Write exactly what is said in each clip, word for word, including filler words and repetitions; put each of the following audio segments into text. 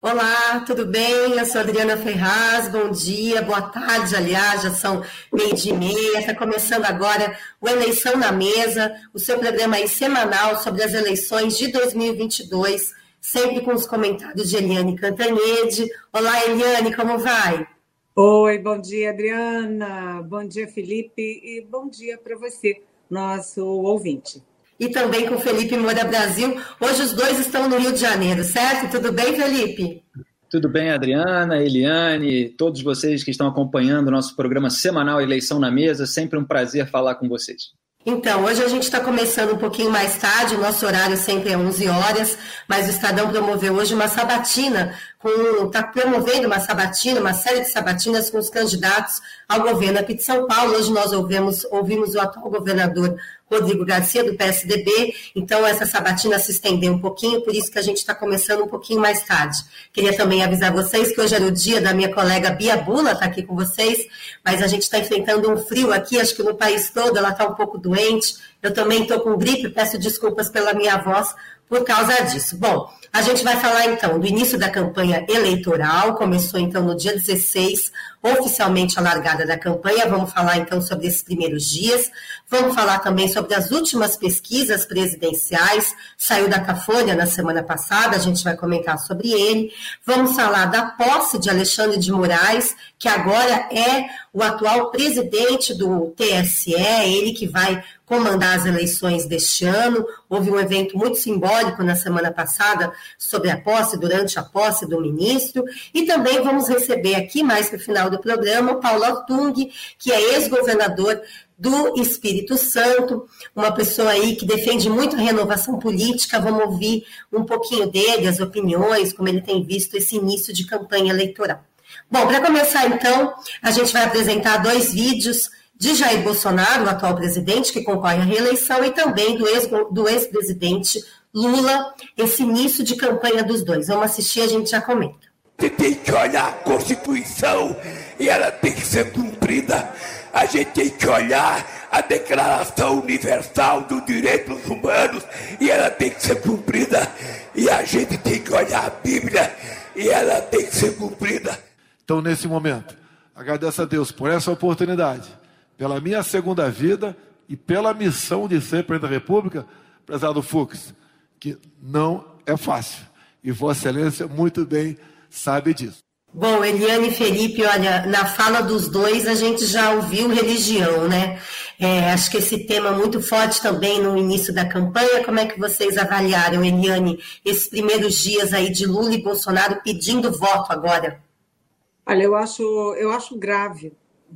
Olá, tudo bem? Eu sou a Adriana Ferraz, bom dia, boa tarde, aliás, já são meio-dia e meia, está começando agora o Eleição na Mesa, o seu programa aí semanal sobre as eleições de dois mil e vinte e dois, sempre com os comentários de Eliane Cantanhede. Olá, Eliane, como vai? Oi, bom dia, Adriana, bom dia, Felipe, e bom dia para você, nosso ouvinte. E também com o Felipe Moura Brasil. Hoje os dois estão no Rio de Janeiro, certo? Tudo bem, Felipe? Tudo bem, Adriana, Eliane, todos vocês que estão acompanhando o nosso programa semanal Eleição na Mesa. Sempre um prazer falar com vocês. Então, hoje a gente está começando um pouquinho mais tarde, o nosso horário sempre é onze horas, mas o Estadão promoveu hoje uma sabatina, está promovendo uma sabatina, uma série de sabatinas com os candidatos ao governo aqui de São Paulo. Hoje nós ouvimos, ouvimos o atual governador Rodrigo Garcia, do P S D B, então essa sabatina se estendeu um pouquinho, por isso que a gente está começando um pouquinho mais tarde. Queria também avisar vocês que hoje era o dia da minha colega Bia Bula, está aqui com vocês, mas a gente está enfrentando um frio aqui, acho que no país todo, ela está um pouco doente, eu também estou com gripe, peço desculpas pela minha voz por causa disso. Bom, a gente vai falar então do início da campanha eleitoral, começou então no dia dezesseis, oficialmente a largada da campanha, vamos falar então sobre esses primeiros dias, vamos falar também sobre as últimas pesquisas presidenciais, saiu da Datafolha na semana passada, a gente vai comentar sobre ele, vamos falar da posse de Alexandre de Moraes, que agora é o atual presidente do T S E, ele que vai comandar as eleições deste ano. Houve um evento muito simbólico na semana passada sobre a posse, durante a posse do ministro, e também vamos receber aqui, mais no final do programa, o Paulo Artung, que é ex-governador do Espírito Santo, uma pessoa aí que defende muito a renovação política. Vamos ouvir um pouquinho dele, as opiniões, como ele tem visto esse início de campanha eleitoral. Bom, para começar então, a gente vai apresentar dois vídeos de Jair Bolsonaro, o atual presidente, que concorre à reeleição, e também do, ex, do ex-presidente Lula, esse início de campanha dos dois. Vamos assistir, a gente já comenta. Você tem que olhar a Constituição e ela tem que ser cumprida. A gente tem que olhar a Declaração Universal dos Direitos Humanos e ela tem que ser cumprida. E a gente tem que olhar a Bíblia e ela tem que ser cumprida. Então, nesse momento, agradeço a Deus por essa oportunidade, pela minha segunda vida e pela missão de ser presidente da República, prezado Fux, que não é fácil. E Vossa Excelência muito bem sabe disso. Bom, Eliane e Felipe, olha, na fala dos dois a gente já ouviu religião, né? É, acho que esse tema muito forte também no início da campanha. Como é que vocês avaliaram, Eliane, esses primeiros dias aí de Lula e Bolsonaro pedindo voto agora? Olha, eu acho, eu acho grave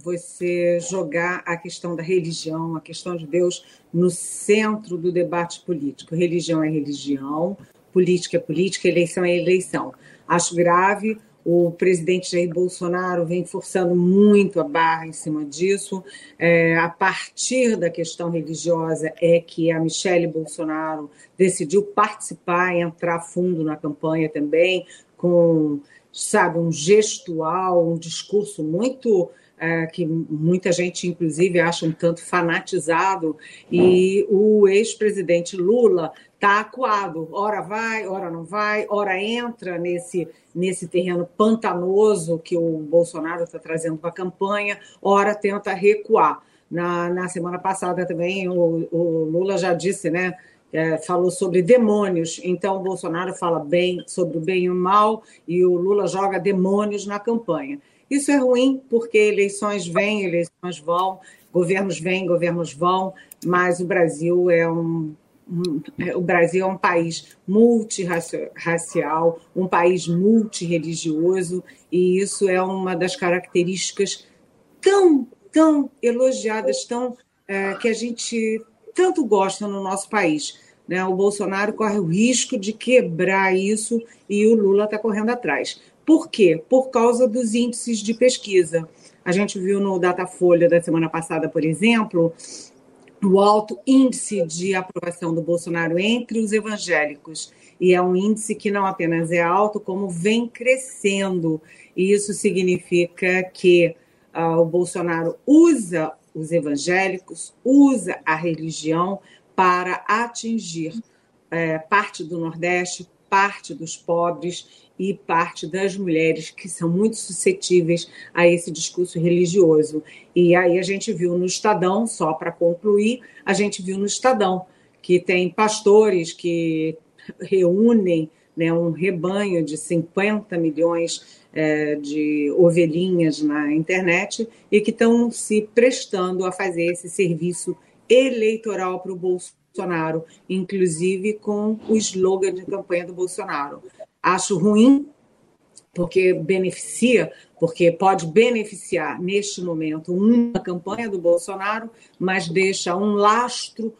você jogar a questão da religião, a questão de Deus, no centro do debate político. Religião é religião, política é política, eleição é eleição. Acho grave, o presidente Jair Bolsonaro vem forçando muito a barra em cima disso. É, a partir da questão religiosa é que a Michele Bolsonaro decidiu participar e entrar a fundo na campanha também, com, sabe, um gestual, um discurso muito... É, que muita gente, inclusive, acha um tanto fanatizado, e o ex-presidente Lula está acuado, ora vai, ora não vai, ora entra nesse, nesse terreno pantanoso que o Bolsonaro está trazendo para a campanha, ora tenta recuar. Na, na semana passada também o, o Lula já disse, né, é, falou sobre demônios, então o Bolsonaro fala bem sobre o bem e o mal, e o Lula joga demônios na campanha. Isso é ruim, porque eleições vêm, eleições vão, governos vêm, governos vão, mas o Brasil é um, um, o Brasil é um país multirracial, um país multirreligioso, e isso é uma das características tão, tão elogiadas, tão, é, que a gente tanto gosta no nosso país. Né? O Bolsonaro corre o risco de quebrar isso e o Lula está correndo atrás. Por quê? Por causa dos índices de pesquisa. A gente viu no Datafolha da semana passada, por exemplo, o alto índice de aprovação do Bolsonaro entre os evangélicos. E é um índice que não apenas é alto, como vem crescendo. E isso significa que uh, o Bolsonaro usa os evangélicos, usa a religião para atingir uh, parte do Nordeste, parte dos pobres e parte das mulheres que são muito suscetíveis a esse discurso religioso. E aí a gente viu no Estadão, só para concluir, a gente viu no Estadão que tem pastores que reúnem, né, um rebanho de cinquenta milhões é, de ovelhinhas na internet e que estão se prestando a fazer esse serviço eleitoral para o Bolsonaro, inclusive com o slogan de campanha do Bolsonaro. Acho ruim, porque beneficia, porque pode beneficiar, neste momento, uma campanha do Bolsonaro, mas deixa um lastro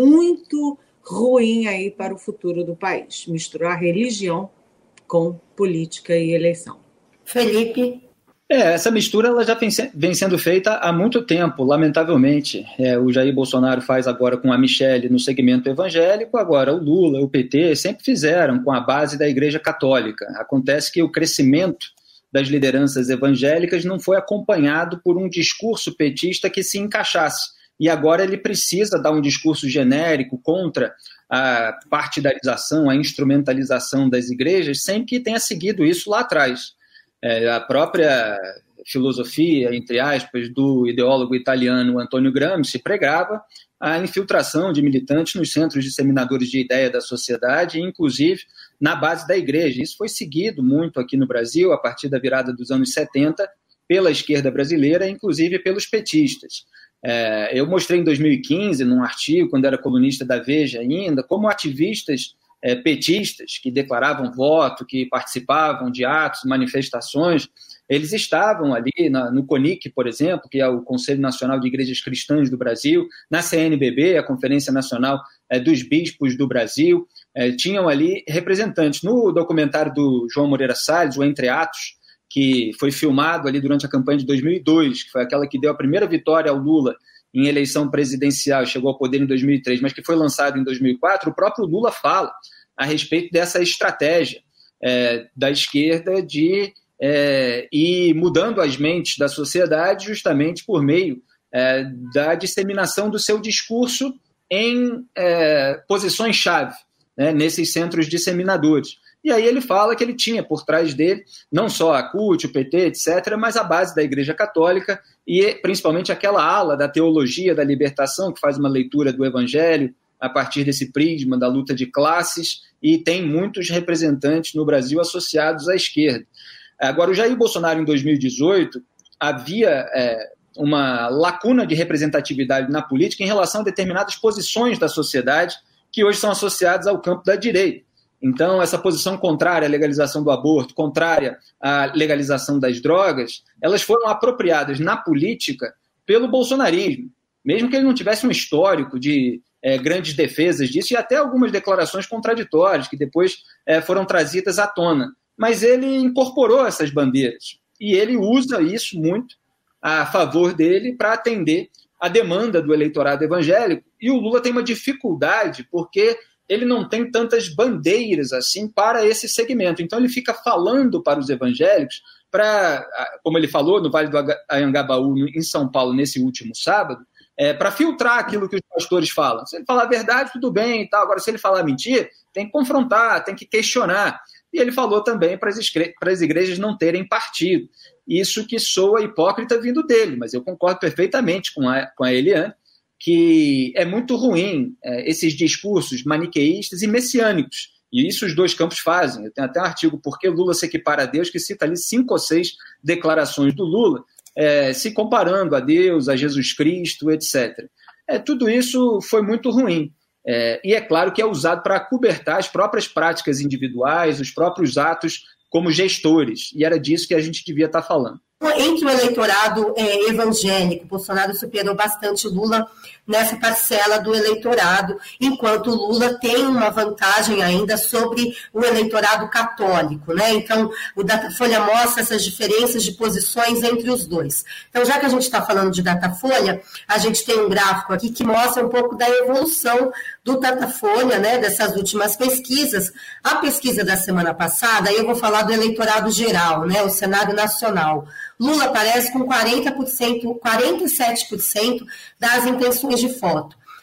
muito ruim aí para o futuro do país. Misturar religião com política e eleição. Felipe? É, essa mistura ela já vem sendo feita há muito tempo, lamentavelmente. É, o Jair Bolsonaro faz agora com a Michelle no segmento evangélico, agora o Lula, o P T, sempre fizeram com a base da Igreja Católica. Acontece que o crescimento das lideranças evangélicas não foi acompanhado por um discurso petista que se encaixasse. E agora ele precisa dar um discurso genérico contra a partidarização, a instrumentalização das igrejas, sem que tenha seguido isso lá atrás. É, a própria filosofia, entre aspas, do ideólogo italiano Antonio Gramsci pregava a infiltração de militantes nos centros disseminadores de ideia da sociedade, inclusive na base da igreja. Isso foi seguido muito aqui no Brasil, a partir da virada dos anos setenta, pela esquerda brasileira, inclusive pelos petistas. É, eu mostrei em dois mil e quinze, num artigo, quando era colunista da Veja ainda, como ativistas é, petistas que declaravam voto, que participavam de atos, manifestações, eles estavam ali na, no CONIC, por exemplo, que é o Conselho Nacional de Igrejas Cristãs do Brasil, na C N B B, a Conferência Nacional é, dos Bispos do Brasil, é, tinham ali representantes. No documentário do João Moreira Salles, o Entre Atos, que foi filmado ali durante a campanha de dois mil e dois, que foi aquela que deu a primeira vitória ao Lula em eleição presidencial, chegou ao poder em dois mil e três, mas que foi lançado em dois mil e quatro, o próprio Lula fala a respeito dessa estratégia é, da esquerda de é, ir mudando as mentes da sociedade justamente por meio é, da disseminação do seu discurso em é, posições-chave, né, nesses centros disseminadores. E aí ele fala que ele tinha por trás dele não só a C U T, o P T, etcétera, mas a base da Igreja Católica e principalmente aquela ala da teologia da libertação que faz uma leitura do Evangelho a partir desse prisma da luta de classes e tem muitos representantes no Brasil associados à esquerda. Agora, o Jair Bolsonaro, em dois mil e dezoito, havia é, uma lacuna de representatividade na política em relação a determinadas posições da sociedade que hoje são associadas ao campo da direita. Então, essa posição contrária à legalização do aborto, contrária à legalização das drogas, elas foram apropriadas na política pelo bolsonarismo, mesmo que ele não tivesse um histórico de é, grandes defesas disso e até algumas declarações contraditórias que depois é, foram trazidas à tona. Mas ele incorporou essas bandeiras e ele usa isso muito a favor dele para atender a demanda do eleitorado evangélico. E o Lula tem uma dificuldade porque ele não tem tantas bandeiras assim para esse segmento. Então ele fica falando para os evangélicos, para, como ele falou no Vale do Anhangabaú, em São Paulo, nesse último sábado, é, para filtrar aquilo que os pastores falam. Se ele falar a verdade, tudo bem e tal. Agora, se ele falar mentira, tem que confrontar, tem que questionar. E ele falou também para as, igre- para as igrejas não terem partido. Isso que soa hipócrita vindo dele, mas eu concordo perfeitamente com a, com a Eliane, que é muito ruim é, esses discursos maniqueístas e messiânicos. E isso os dois campos fazem. Eu tenho até um artigo Por que Lula se equipara a Deus, que cita ali cinco ou seis declarações do Lula, é, se comparando a Deus, a Jesus Cristo, etcétera. É, tudo isso foi muito ruim. É, e é claro que é usado para acobertar as próprias práticas individuais, os próprios atos como gestores. E era disso que a gente devia estar falando. Entre o eleitorado é, evangélico, Bolsonaro superou bastante Lula nessa parcela do eleitorado, enquanto Lula tem uma vantagem ainda sobre o eleitorado católico, né? Então, o Datafolha mostra essas diferenças de posições entre os dois. Então, já que a gente está falando de Datafolha, a gente tem um gráfico aqui que mostra um pouco da evolução do Datafolha, né, dessas últimas pesquisas. A pesquisa da semana passada, aí eu vou falar do eleitorado geral, né, o cenário nacional. Lula aparece com quarenta por cento, quarenta e sete por cento das intenções de voto.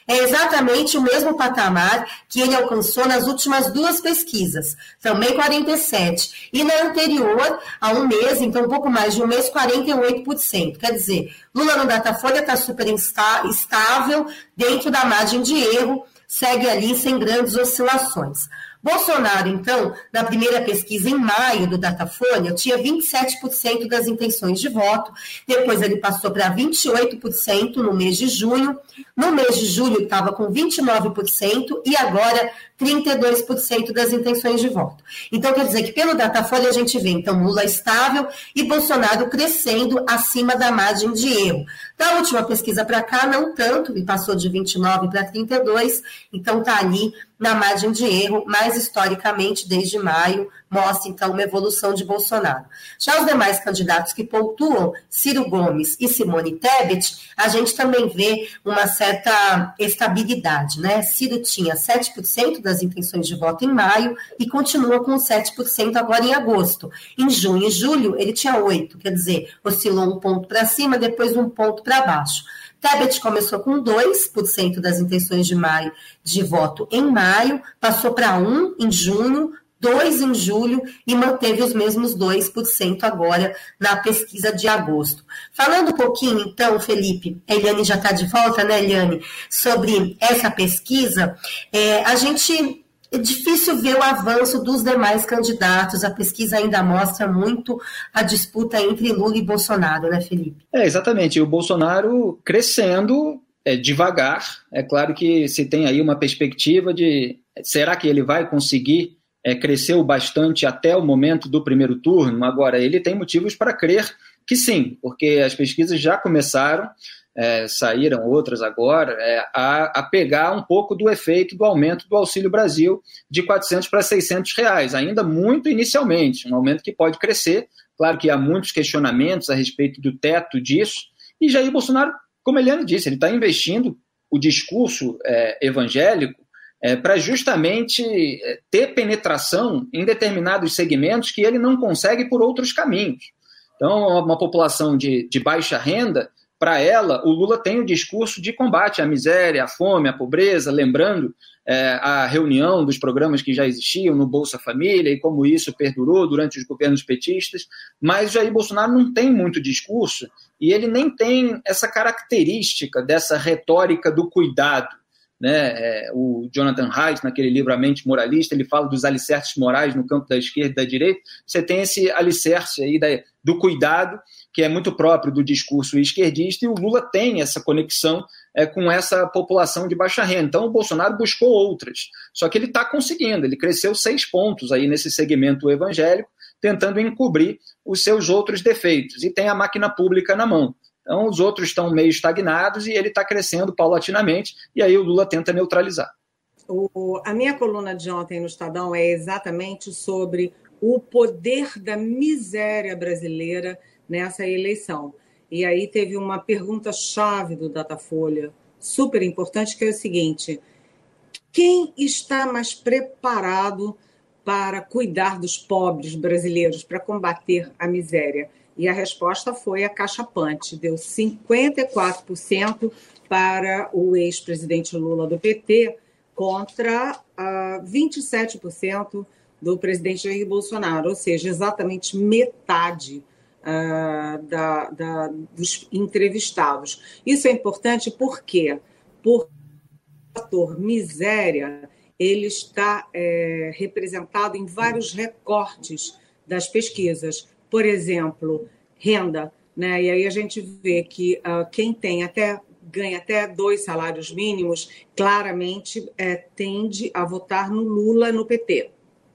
É exatamente o mesmo patamar que ele alcançou nas últimas duas pesquisas, também quarenta e sete por cento. E na anterior, há um mês, então um pouco mais de um mês, quarenta e oito por cento. Quer dizer, Lula no Datafolha está super estável, dentro da margem de erro, segue ali sem grandes oscilações. Bolsonaro, então, na primeira pesquisa em maio do Datafolha, tinha vinte e sete por cento das intenções de voto, depois ele passou para vinte e oito por cento no mês de junho, no mês de julho estava com vinte e nove por cento e agora trinta e dois por cento das intenções de voto. Então, quer dizer que pelo Datafolha a gente vê, então, Lula estável e Bolsonaro crescendo acima da margem de erro. Da última pesquisa para cá, não tanto, e passou de vinte e nove para trinta e dois, então está ali na margem de erro, mas historicamente, desde maio, mostra, então, uma evolução de Bolsonaro. Já os demais candidatos que pontuam, Ciro Gomes e Simone Tebet, a gente também vê uma certa estabilidade, né? Ciro tinha sete por cento das intenções de voto em maio e continua com sete por cento agora em agosto. Em junho e julho, ele tinha oito por cento, quer dizer, oscilou um ponto para cima, depois um ponto para baixo. Tebet começou com dois por cento das intenções de maio de voto em maio, passou para um em junho, dois em julho e manteve os mesmos dois por cento agora na pesquisa de agosto. Falando um pouquinho, então, Felipe, a Eliane já está de volta, né, Eliane, sobre essa pesquisa, é, a gente... É difícil ver o avanço dos demais candidatos, a pesquisa ainda mostra muito a disputa entre Lula e Bolsonaro, né, Felipe? É, exatamente, e o Bolsonaro crescendo é, devagar, é claro que se tem aí uma perspectiva de, será que ele vai conseguir é, crescer o bastante até o momento do primeiro turno? Agora, ele tem motivos para crer que sim, porque as pesquisas já começaram, É, saíram outras agora, é, a, a pegar um pouco do efeito do aumento do Auxílio Brasil de quatrocentos para seiscentos reais, ainda muito inicialmente, um aumento que pode crescer. Claro que há muitos questionamentos a respeito do teto disso, e Jair Bolsonaro, como a Eliane disse, ele está investindo o discurso é, evangélico é, para justamente é, ter penetração em determinados segmentos que ele não consegue por outros caminhos. Então, uma população de, de baixa renda, para ela, o Lula tem o discurso de combate à miséria, à fome, à pobreza, lembrando é, a reunião dos programas que já existiam no Bolsa Família e como isso perdurou durante os governos petistas, mas Jair Bolsonaro não tem muito discurso e ele nem tem essa característica dessa retórica do cuidado. Né? É, o Jonathan Haidt, naquele livro A Mente Moralista, ele fala dos alicerces morais no campo da esquerda e da direita. Você tem esse alicerce aí da, do cuidado, que é muito próprio do discurso esquerdista, e o Lula tem essa conexão é, com essa população de baixa renda. Então o Bolsonaro buscou outras, só que ele está conseguindo, ele cresceu seis pontos aí nesse segmento evangélico, tentando encobrir os seus outros defeitos, e tem a máquina pública na mão. Então, os outros estão meio estagnados e ele está crescendo paulatinamente, e aí o Lula tenta neutralizar. O, a minha coluna de ontem no Estadão é exatamente sobre o poder da miséria brasileira nessa eleição. E aí teve uma pergunta-chave do Datafolha, super importante, que é o seguinte: quem está mais preparado para cuidar dos pobres brasileiros, para combater a miséria? E a resposta foi a cachapante, deu cinquenta e quatro por cento para o ex-presidente Lula do P T contra uh, vinte e sete por cento do presidente Jair Bolsonaro, ou seja, exatamente metade uh, da, da, dos entrevistados. Isso é importante por quê? Porque o fator miséria ele está é, representado em vários recortes das pesquisas. Por exemplo, renda, né? E aí a gente vê que uh, quem tem até, ganha até dois salários mínimos, claramente é, tende a votar no Lula, no P T.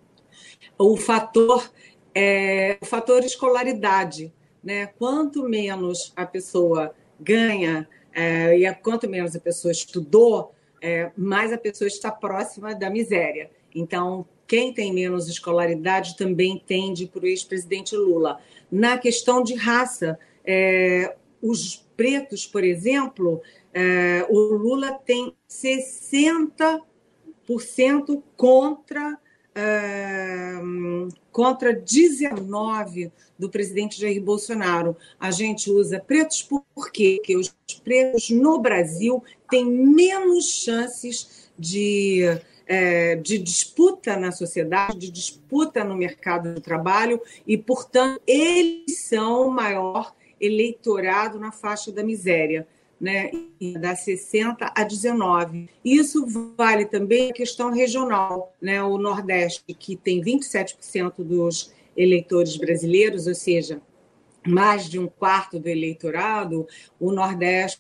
O fator, é, o fator escolaridade, né? Quanto menos a pessoa ganha é, e quanto menos a pessoa estudou, é, mais a pessoa está próxima da miséria. Então, quem tem menos escolaridade também tende para o ex-presidente Lula. Na questão de raça, é, os pretos, por exemplo, é, o Lula tem sessenta por cento contra uh, contra dezenove do presidente Jair Bolsonaro. A gente usa pretos por quê? Porque os pretos no Brasil têm menos chances de, é, de disputa na sociedade, de disputa no mercado de trabalho e, portanto, eles são o maior eleitorado na faixa da miséria, né, da sessenta a dezenove. Isso vale também a questão regional, né, o Nordeste, que tem vinte e sete por cento dos eleitores brasileiros, ou seja, mais de um quarto do eleitorado, o Nordeste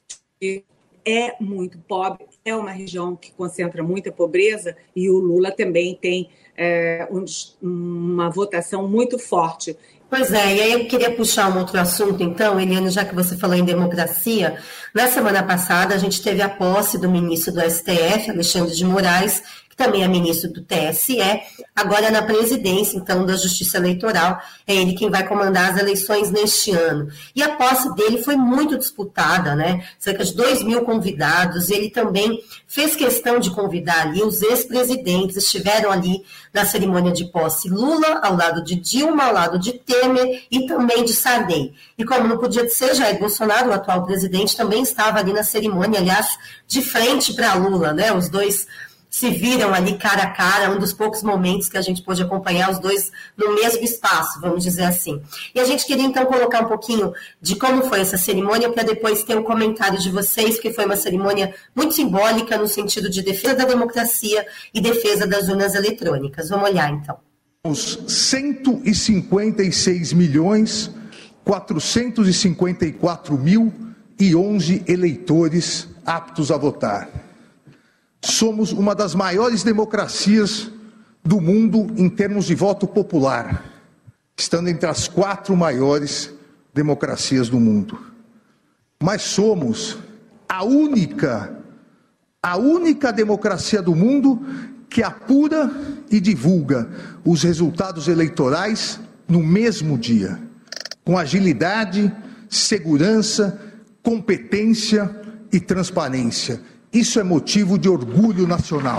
é muito pobre, é uma região que concentra muita pobreza e o Lula também tem é, um, uma votação muito forte. Pois é, e aí eu queria puxar um outro assunto, então, Eliane, já que você falou em democracia. Na semana passada, a gente teve a posse do ministro do S T F, Alexandre de Moraes, que também é ministro do T S E, agora na presidência, então, da Justiça Eleitoral. É ele quem vai comandar as eleições neste ano. E a posse dele foi muito disputada, né? Cerca de dois mil convidados. Ele também fez questão de convidar ali os ex-presidentes, estiveram ali na cerimônia de posse. Lula ao lado de Dilma, ao lado de Temer e também de Sarney. E como não podia ser, Jair Bolsonaro, o atual presidente, também estava ali na cerimônia, aliás, de frente para Lula, né? Os dois se viram ali cara a cara, um dos poucos momentos que a gente pôde acompanhar os dois no mesmo espaço, vamos dizer assim. E a gente queria, então, colocar um pouquinho de como foi essa cerimônia, para depois ter um comentário de vocês, porque foi uma cerimônia muito simbólica no sentido de defesa da democracia e defesa das urnas eletrônicas. Vamos olhar, então. Os cento e cinquenta e seis milhões, quatrocentos e cinquenta e quatro mil e onze eleitores aptos a votar. Somos uma das maiores democracias do mundo em termos de voto popular, estando entre as quatro maiores democracias do mundo. Mas somos a única, a única democracia do mundo que apura e divulga os resultados eleitorais no mesmo dia, com agilidade, segurança, competência e transparência. Isso é motivo de orgulho nacional.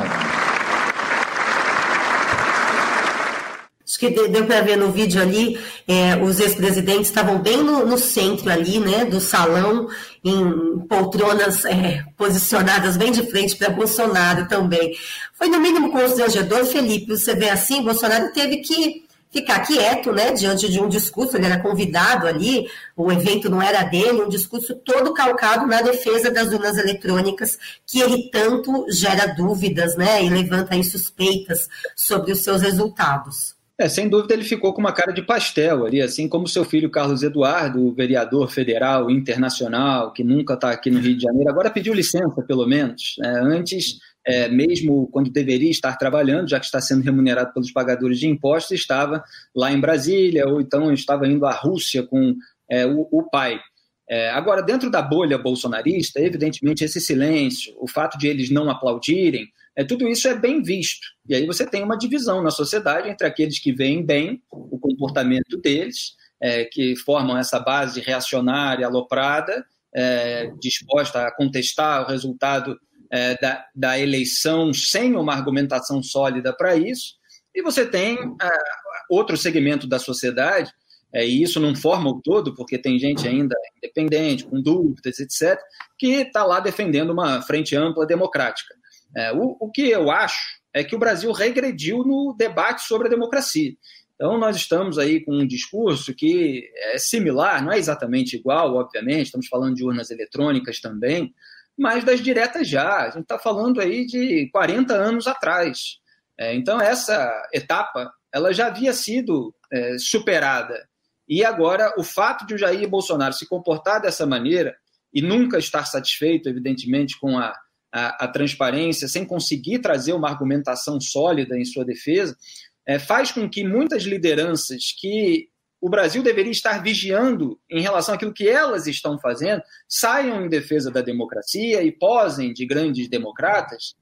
Acho que deu para ver no vídeo ali, é, os ex-presidentes estavam bem no, no centro ali, né, do salão, em poltronas é, posicionadas bem de frente para Bolsonaro também. Foi no mínimo constrangedor, Felipe, você vê assim, Bolsonaro teve que ficar quieto, né, diante de um discurso, ele era convidado ali, o evento não era dele, um discurso todo calcado na defesa das urnas eletrônicas, que ele tanto gera dúvidas, né, e levanta aí suspeitas sobre os seus resultados. É, sem dúvida ele ficou com uma cara de pastel ali, assim como seu filho Carlos Eduardo, o vereador federal internacional, que nunca está aqui no Rio de Janeiro, agora pediu licença, pelo menos. É, antes, é, mesmo quando deveria estar trabalhando, já que está sendo remunerado pelos pagadores de impostos, estava lá em Brasília, ou então estava indo à Rússia com é, o, o pai. É, agora, dentro da bolha bolsonarista, evidentemente, esse silêncio, o fato de eles não aplaudirem, é, tudo isso é bem visto. E aí você tem uma divisão na sociedade entre aqueles que veem bem o comportamento deles, é, que formam essa base reacionária, aloprada, é, disposta a contestar o resultado é, da, da eleição sem uma argumentação sólida para isso. E você tem é, outro segmento da sociedade, é, e isso não forma o todo, porque tem gente ainda independente, com dúvidas, etcétera, que está lá defendendo uma frente ampla democrática. É, o, o que eu acho é que o Brasil regrediu no debate sobre a democracia. Então, nós estamos aí com um discurso que é similar, não é exatamente igual, obviamente, estamos falando de urnas eletrônicas também, mas das diretas já. A gente está falando aí de quarenta anos atrás. É, então, essa etapa ela já havia sido é, superada. E agora, o fato de o Jair Bolsonaro se comportar dessa maneira e nunca estar satisfeito, evidentemente, com a A, a transparência, sem conseguir trazer uma argumentação sólida em sua defesa, é, faz com que muitas lideranças que o Brasil deveria estar vigiando em relação àquilo que elas estão fazendo, saiam em defesa da democracia e posem de grandes democratas,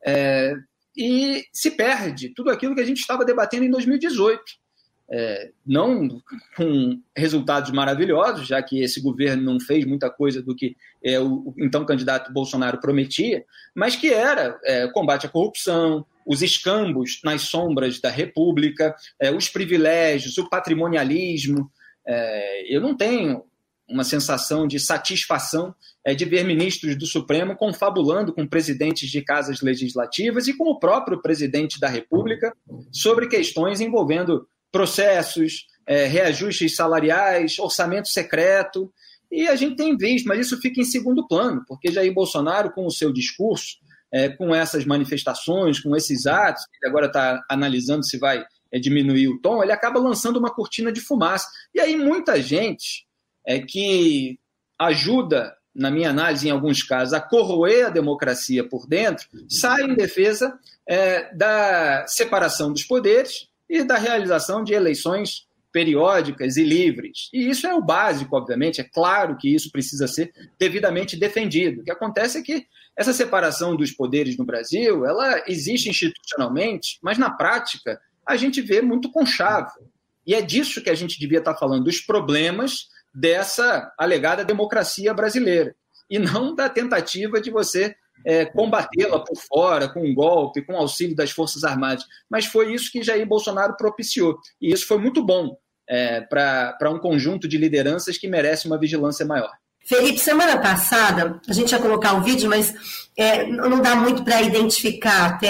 é, e se perde tudo aquilo que a gente estava debatendo em dois mil e dezoito. É, não com resultados maravilhosos, já que esse governo não fez muita coisa do que é, o, o então candidato Bolsonaro prometia, mas que era é, combate à corrupção, os escambos nas sombras da República, é, os privilégios, o patrimonialismo. É, eu não tenho uma sensação de satisfação é, de ver ministros do Supremo confabulando com presidentes de casas legislativas e com o próprio presidente da República sobre questões envolvendo processos, é, reajustes salariais, orçamento secreto. E a gente tem visto, mas isso fica em segundo plano, porque Jair Bolsonaro, com o seu discurso, é, com essas manifestações, com esses atos, ele agora está analisando se vai é, diminuir o tom, ele acaba lançando uma cortina de fumaça. E aí muita gente é, que ajuda, na minha análise, em alguns casos, a corroer a democracia por dentro, sai em defesa é, da separação dos poderes e da realização de eleições periódicas e livres. E isso é o básico, obviamente, é claro que isso precisa ser devidamente defendido. O que acontece é que essa separação dos poderes no Brasil, ela existe institucionalmente, mas na prática a gente vê muito conchavo. E é disso que a gente devia estar falando, dos problemas dessa alegada democracia brasileira, e não da tentativa de você é, combatê-la por fora, com um golpe, com auxílio das Forças Armadas. Mas foi isso que Jair Bolsonaro propiciou. E isso foi muito bom é, para um conjunto de lideranças que merece uma vigilância maior. Felipe, semana passada, a gente ia colocar um vídeo, mas é, não dá muito para identificar até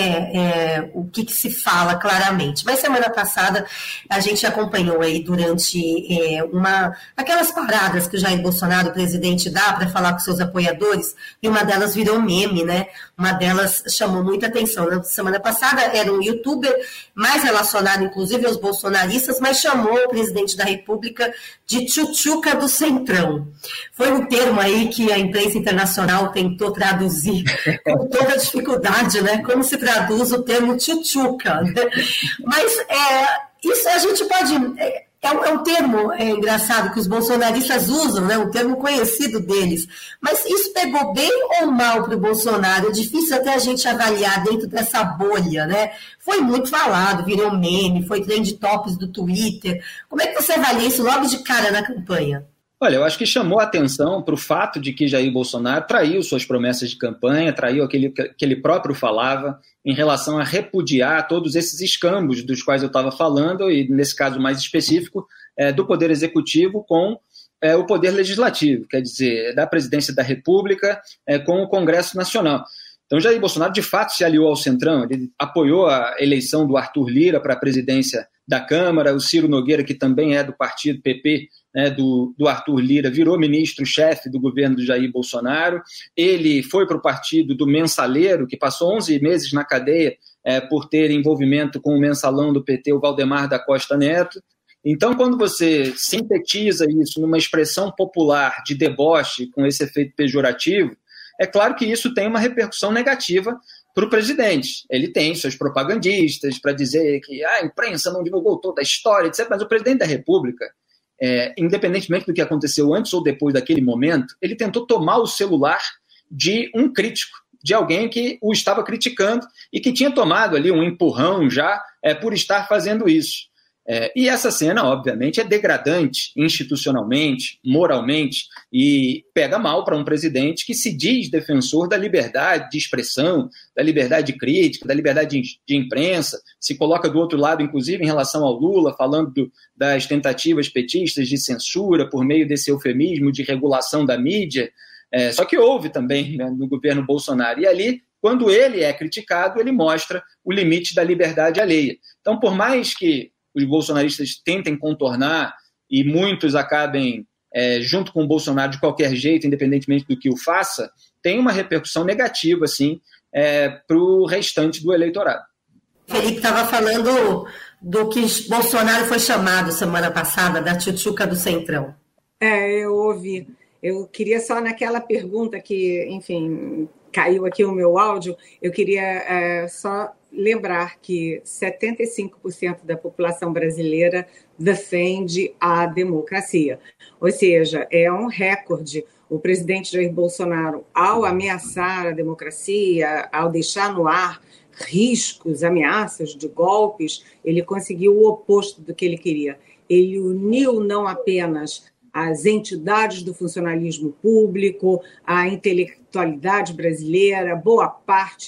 é, o que, que se fala claramente. Mas semana passada a gente acompanhou aí durante é, uma, aquelas paradas que o Jair Bolsonaro, o presidente, dá para falar com seus apoiadores, e uma delas virou meme, né? Uma delas chamou muita atenção. Na semana passada era um youtuber mais relacionado, inclusive, aos bolsonaristas, mas chamou o presidente da República de tchutchuca do Centrão. Foi um termo aí que a imprensa internacional tentou traduzir com toda a dificuldade, né? Como se traduz o termo tchutchuca, né? Mas é, isso a gente pode... É, é, um, é um termo é, engraçado que os bolsonaristas usam, né? Um termo conhecido deles. Mas isso pegou bem ou mal para o Bolsonaro? É difícil até a gente avaliar dentro dessa bolha, né? Foi muito falado, virou meme, foi trend topics do Twitter. Como é que você avalia isso logo de cara na campanha? Olha, eu acho que chamou a atenção para o fato de que Jair Bolsonaro traiu suas promessas de campanha, traiu aquele que ele próprio falava em relação a repudiar todos esses escambos dos quais eu estava falando, e nesse caso mais específico, é, do Poder Executivo com é, o Poder Legislativo, quer dizer, da Presidência da República é, com o Congresso Nacional. Então, Jair Bolsonaro, de fato, se aliou ao Centrão, ele apoiou a eleição do Arthur Lira para a presidência da Câmara, o Ciro Nogueira, que também é do partido P P, né, do, do Arthur Lira, virou ministro-chefe do governo do Jair Bolsonaro. Ele foi para o partido do Mensaleiro, que passou onze meses na cadeia é, por ter envolvimento com o mensalão do P T, o Valdemar da Costa Neto. Então, quando você sintetiza isso numa expressão popular de deboche com esse efeito pejorativo, é claro que isso tem uma repercussão negativa para o presidente. Ele tem seus propagandistas para dizer que ah, a imprensa não divulgou toda a história, etcétera. Mas o presidente da República, é, independentemente do que aconteceu antes ou depois daquele momento, ele tentou tomar o celular de um crítico, de alguém que o estava criticando e que tinha tomado ali um empurrão já é, por estar fazendo isso. É, e essa cena, obviamente, é degradante institucionalmente, moralmente, e pega mal para um presidente que se diz defensor da liberdade de expressão, da liberdade de crítica, da liberdade de, de imprensa, se coloca do outro lado, inclusive, em relação ao Lula, falando do, das tentativas petistas de censura por meio desse eufemismo de regulação da mídia. É, só que houve também, né, no governo Bolsonaro. E ali, quando ele é criticado, ele mostra o limite da liberdade alheia. Então, por mais que os bolsonaristas tentem contornar e muitos acabem é, junto com o Bolsonaro de qualquer jeito, independentemente do que o faça, tem uma repercussão negativa, assim, é, para o restante do eleitorado. Felipe estava falando do que Bolsonaro foi chamado semana passada, da tchutchuca do Centrão. É, eu ouvi. Eu queria só naquela pergunta que, enfim, caiu aqui o meu áudio, eu queria é, só lembrar que setenta e cinco por cento da população brasileira defende a democracia. Ou seja, é um recorde. O presidente Jair Bolsonaro, ao ameaçar a democracia, ao deixar no ar riscos, ameaças de golpes, ele conseguiu o oposto do que ele queria. Ele uniu não apenas as entidades do funcionalismo público, a intelectualidade brasileira, boa parte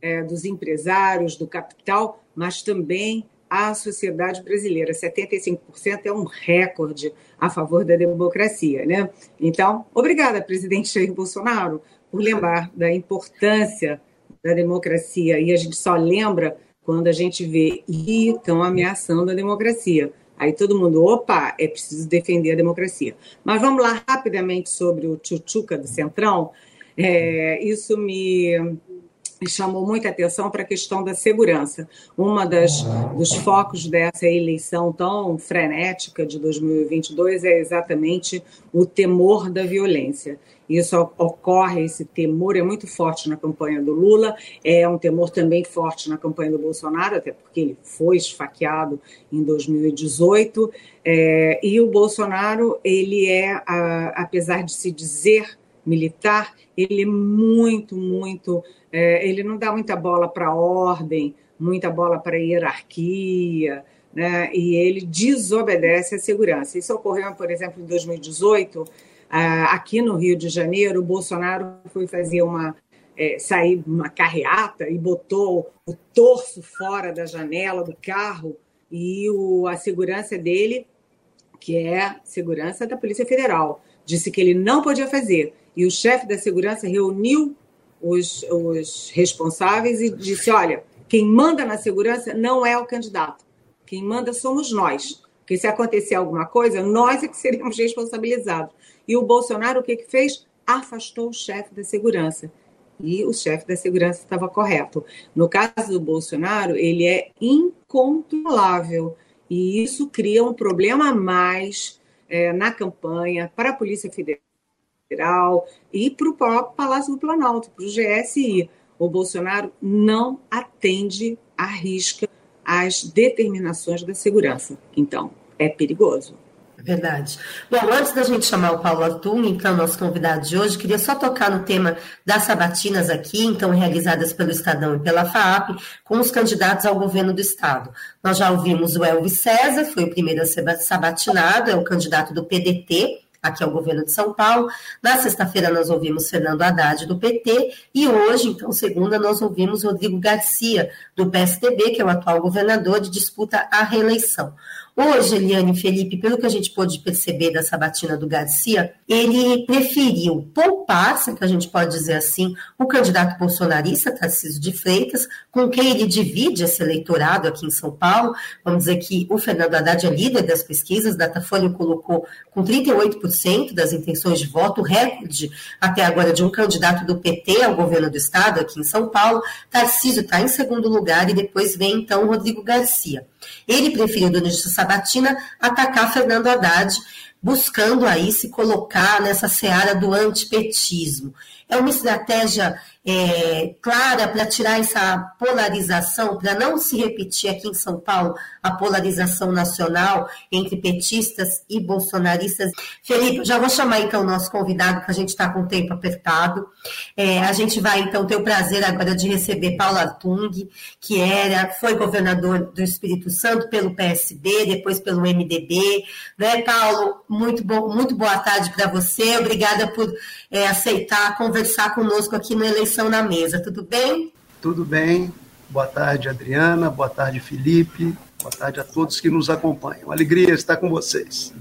é, dos empresários, do capital, mas também à sociedade brasileira. setenta e cinco por cento é um recorde a favor da democracia, né? Então, obrigada, presidente Jair Bolsonaro, por lembrar da importância da democracia. E a gente só lembra quando a gente vê e estão ameaçando a democracia. Aí todo mundo, opa, é preciso defender a democracia. Mas vamos lá rapidamente sobre o tchutchuca do Centrão. É, isso me... me chamou muita atenção para a questão da segurança. Uma das dos focos dessa eleição tão frenética de dois mil e vinte e dois é exatamente o temor da violência. Isso ocorre, esse temor é muito forte na campanha do Lula, é um temor também forte na campanha do Bolsonaro, até porque ele foi esfaqueado em dois mil e dezoito, é, e o Bolsonaro, ele é, a, apesar de se dizer militar, ele é muito, muito... É, ele não dá muita bola para a ordem, muita bola para a hierarquia, né? E ele desobedece à segurança. Isso ocorreu, por exemplo, em dois mil e dezoito, ah, aqui no Rio de Janeiro, o Bolsonaro foi fazer uma, é, sair uma carreata e botou o torso fora da janela do carro e o, a segurança dele, que é a segurança da Polícia Federal, disse que ele não podia fazer. E o chefe da segurança reuniu Os, os responsáveis e disse, olha, quem manda na segurança não é o candidato, quem manda somos nós, porque se acontecer alguma coisa, nós é que seremos responsabilizados. E o Bolsonaro, o que que fez? Afastou o chefe da segurança. E o chefe da segurança estava correto. No caso do Bolsonaro, ele é incontrolável, e isso cria um problema a mais é, na campanha para a Polícia Federal e para o próprio Palácio do Planalto, para o G S I. O Bolsonaro não atende à risca às determinações da segurança. Então, é perigoso. Verdade. Bom, antes da gente chamar o Paulo Artung, então, nosso convidado de hoje, queria só tocar no tema das sabatinas aqui, então, realizadas pelo Estadão e pela FAAP, com os candidatos ao governo do Estado. Nós já ouvimos o Elvis César, foi o primeiro a ser sabatinado, é o candidato do P D T, aqui ao governo de São Paulo. Na sexta-feira nós ouvimos Fernando Haddad, do P T, e hoje, então, segunda, nós ouvimos Rodrigo Garcia, do P S D B, que é o atual governador, de disputa à reeleição. Hoje, Eliane e Felipe, pelo que a gente pôde perceber da sabatina do Garcia, ele preferiu poupar, se que a gente pode dizer assim, o candidato bolsonarista, Tarcísio de Freitas, com quem ele divide esse eleitorado aqui em São Paulo. Vamos dizer que o Fernando Haddad é líder das pesquisas, Datafolha colocou com trinta e oito por cento das intenções de voto, recorde até agora de um candidato do P T ao governo do Estado aqui em São Paulo. Tarcísio está em segundo lugar e depois vem, então, o Rodrigo Garcia. Ele preferiu, durante essa sabatina, atacar Fernando Haddad, buscando aí se colocar nessa seara do antipetismo. É uma estratégia é, clara para tirar essa polarização, para não se repetir aqui em São Paulo a polarização nacional entre petistas e bolsonaristas. Felipe, eu já vou chamar então o nosso convidado, porque a gente está com o tempo apertado. É, a gente vai então ter o prazer agora de receber Paulo Artung, que era, foi governador do Espírito Santo pelo P S B, depois pelo M D B. Né, Paulo? Muito, bom, muito boa tarde para você. Obrigada por é, aceitar conversar conosco aqui no Eleição na Mesa. Tudo bem? Tudo bem. Boa tarde, Adriana. Boa tarde, Felipe. Boa tarde a todos que nos acompanham. Uma alegria estar com vocês.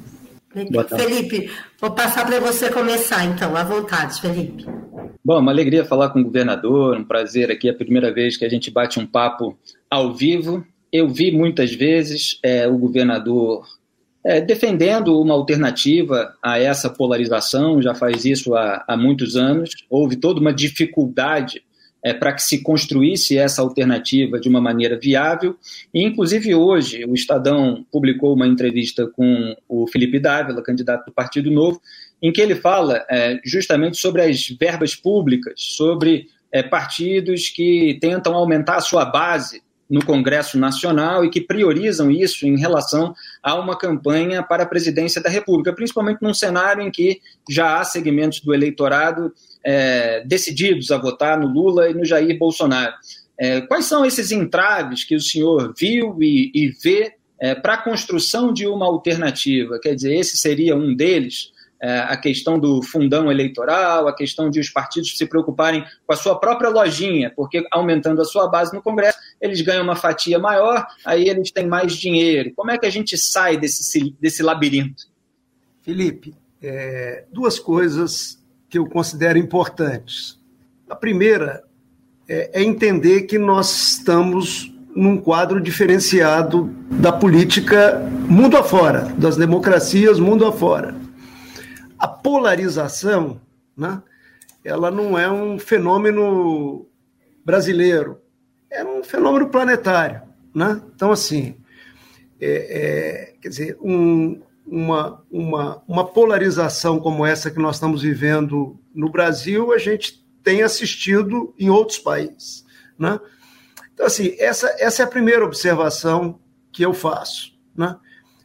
Felipe, vou passar para você começar, então. À vontade, Felipe. Bom, uma alegria falar com o governador, um prazer aqui, é a primeira vez que a gente bate um papo ao vivo. Eu vi muitas vezes é, o governador é, defendendo uma alternativa a essa polarização, já faz isso há, há muitos anos. Houve toda uma dificuldade É, para que se construísse essa alternativa de uma maneira viável, e inclusive hoje o Estadão publicou uma entrevista com o Felipe Dávila, candidato do Partido Novo, em que ele fala é, justamente sobre as verbas públicas, sobre é, partidos que tentam aumentar a sua base no Congresso Nacional e que priorizam isso em relação a uma campanha para a presidência da República, principalmente num cenário em que já há segmentos do eleitorado é, decididos a votar no Lula e no Jair Bolsonaro. É, quais são esses entraves que o senhor viu e, e vê é, para a construção de uma alternativa? Quer dizer, esse seria um deles? é, a questão do fundão eleitoral, a questão de os partidos se preocuparem com a sua própria lojinha, porque aumentando a sua base no Congresso, eles ganham uma fatia maior, aí eles têm mais dinheiro. Como é que a gente sai desse, desse labirinto? Felipe, é, duas coisas que eu considero importantes. A primeira é, é entender que nós estamos num quadro diferenciado da política mundo afora, das democracias mundo afora. A polarização, né, ela não é um fenômeno brasileiro, é um fenômeno planetário. Né? Então, assim, é, é, quer dizer, um, uma, uma, uma polarização como essa que nós estamos vivendo no Brasil, a gente tem assistido em outros países, né? Então, assim, essa, essa é a primeira observação que eu faço. Né?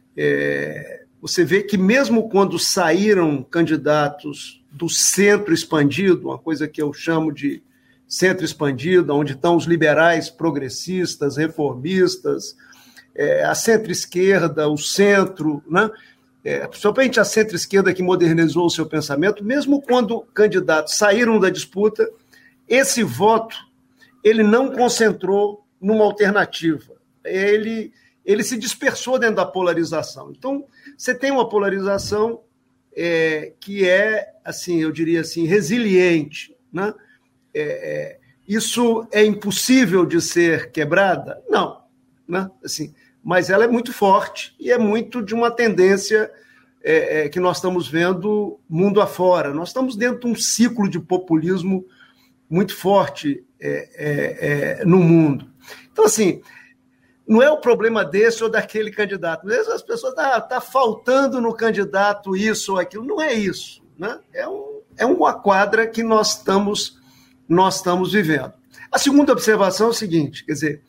É, você vê que mesmo quando saíram candidatos do centro expandido, uma coisa que eu chamo de centro expandido, onde estão os liberais progressistas, reformistas, é, a centro-esquerda, o centro, né? É, principalmente a centro-esquerda que modernizou o seu pensamento, mesmo quando candidatos saíram da disputa, esse voto ele não concentrou numa alternativa. Ele, ele se dispersou dentro da polarização. Então, você tem uma polarização é, que é, assim, eu diria assim, resiliente. Né? É, é, isso é impossível de ser quebrada? Não. Né? Assim, mas ela é muito forte e é muito de uma tendência é, é, que nós estamos vendo mundo afora. Nós estamos dentro de um ciclo de populismo muito forte É, é, é, no mundo. Então, assim, não é o problema desse ou daquele candidato. As pessoas estão ah, tá faltando no candidato isso ou aquilo. Não é isso. Né? É, um, é uma quadra que nós estamos, nós estamos vivendo. A segunda observação é o seguinte, quer dizer,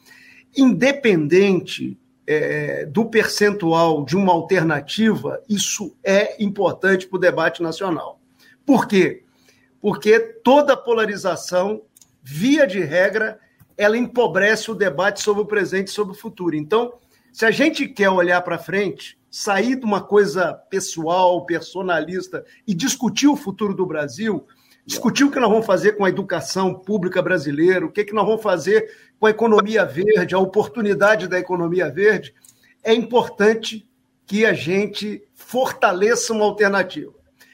independente é, do percentual de uma alternativa, isso é importante para o debate nacional. Por quê? Porque toda polarização, via de regra, ela empobrece o debate sobre o presente e sobre o futuro. Então, se a gente quer olhar para frente, sair de uma coisa pessoal, personalista e discutir o futuro do Brasil, discutir o que nós vamos fazer com a educação pública brasileira, o que, que nós vamos fazer com a economia verde, a oportunidade da economia verde, é importante que a gente fortaleça uma alternativa.